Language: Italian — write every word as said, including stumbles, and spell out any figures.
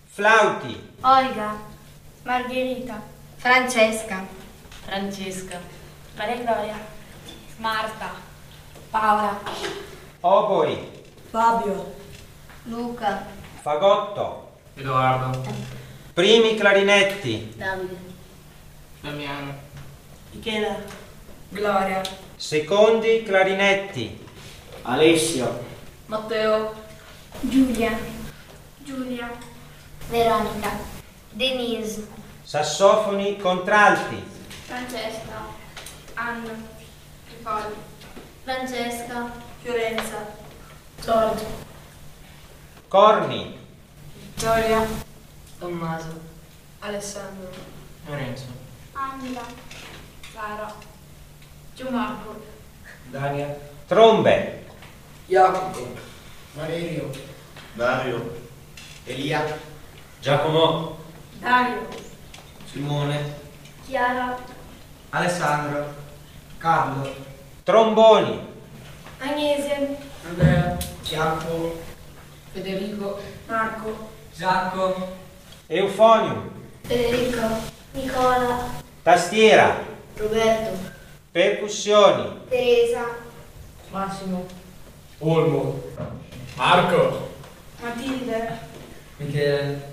Flauti. Olga. Margherita. Francesca. Francesca. Maria Gloria. Marta. Paola. Oboi. Fabio. Luca. Fagotto. Edoardo. Primi clarinetti. Davide. Damiano. Michela. Gloria. Secondi clarinetti. Alessio. Matteo. Giulia. Giulia. Veronica. Denise. Sassofoni contralti. Francesca. Anna. Nicole. Francesca. Fiorenza. Giorgio. Corni. Gloria. Tommaso. Alessandro. Lorenzo. Angela. Sara. Gianmarco. Dania. Trombe. Jacopo. Valerio. Dario. Elia. Giacomo. Dario. Simone. Chiara. Alessandro. Carlo. Tromboni. Agnese. Andrea. Giacomo. Federico. Marco. Giacomo. Eufonium. Federico. Nicola. Tastiera. Roberto. Percussioni. Teresa. Massimo. Olmo. Marco. Matilde. Michele.